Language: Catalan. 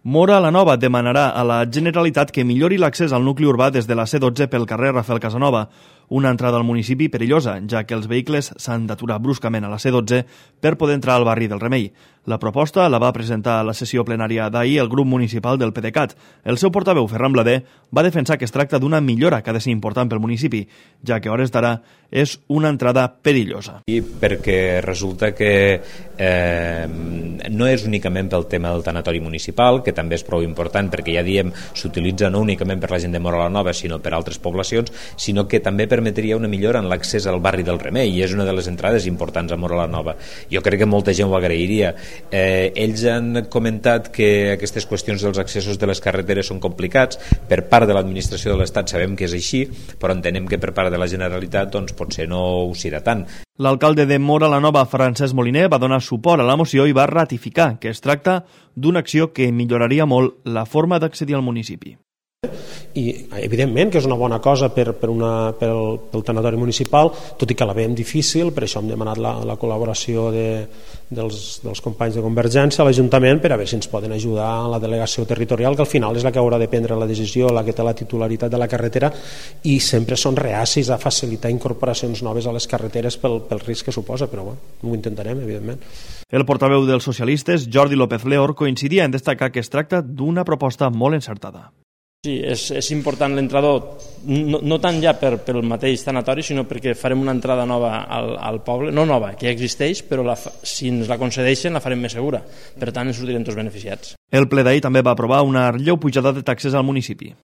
Móra la Nova demanarà a la Generalitat que millori l'accés al nucli urbà des de la C12 pel carrer Rafael Casanova, una entrada al municipi perillosa, ja que els vehicles s'han d'aturar bruscament a la C12 per poder entrar al barri del Remei. La proposta la va presentar a la sessió plenària d'ahir el grup municipal del PDeCAT. El seu portaveu, Ferran Blader, va defensar que es tracta d'una millora que ha de ser important pel municipi, ja que a hores d'ara és una entrada perillosa. I perquè resulta que no és únicament pel tema del tanatori municipal, que també és prou important perquè ja diem s'utilitza no únicament per la gent de Móra la Nova sinó per altres poblacions, sinó que també permetria una millora en l'accés al barri del Remei i és una de les entrades importants a Móra la Nova. Jo crec que molta gent ho agrairia. Ells han comentat que aquestes qüestions dels accessos de les carreteres són complicats. Per part de l'administració de l'Estat sabem que és així, però entenem que per part de la Generalitat doncs potser no ho serà tant. L'alcalde de Móra la Nova, Francesc Moliner, va donar suport a la moció i va ratificar que es tracta d'una acció que milloraria molt la forma d'accedir al municipi. I evidentment que és una bona cosa pel tanatori municipal, tot i que la veiem difícil. Per això hem demanat la col·laboració dels companys de Convergència a l'Ajuntament per a veure si ens poden ajudar a la delegació territorial, que al final és la que haurà de prendre la decisió, la que té la titularitat de la carretera, i sempre són reacis a facilitar incorporacions noves a les carreteres pel risc que suposa, però bueno, ho intentarem, evidentment. El portaveu dels socialistes, Jordi López Leor, coincidia en destacar que es tracta d'una proposta molt encertada. Sí, és important l'entrador, no tant ja pel mateix tanatori, sinó perquè farem una entrada nova al poble, no nova, que ja existeix, però si ens la concedeixen la farem més segura. Per tant, ens sortirem tots beneficiats. El ple d'ahir també va aprovar una lleu pujada de taxes al municipi.